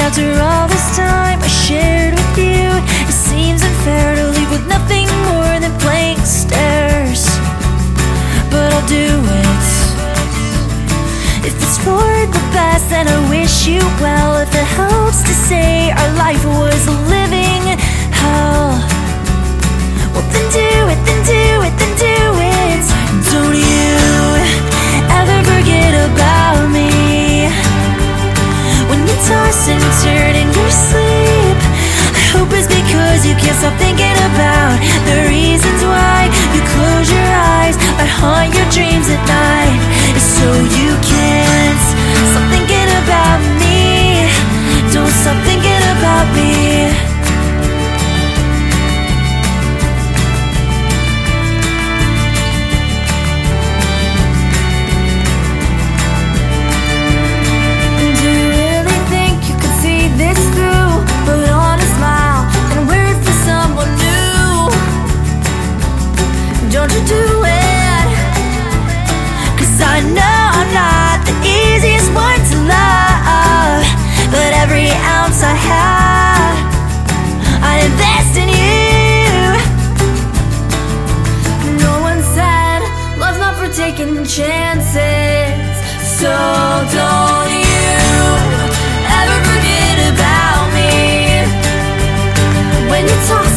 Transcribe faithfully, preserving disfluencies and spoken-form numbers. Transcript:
After all this time I shared with you, it seems unfair to leave with nothing more than blank stares. But I'll do it. If it's for the best, then I wish you well. If it helps to say our life was a living hell, well then do it, then do it, then do it. Don't you ever forget about me. When you toss and turn in your sleep, I hope it's because you can't stop thinking about the reasons why you close your eyes or haunt your dreams at night. It's so you can't stop thinking about me. Don't stop thinking about me. Don't you do it, 'cause I know I'm not the easiest one to love, but every ounce I have, I invest in you. No one said love's not for taking chances, so don't you ever forget about me. When you talk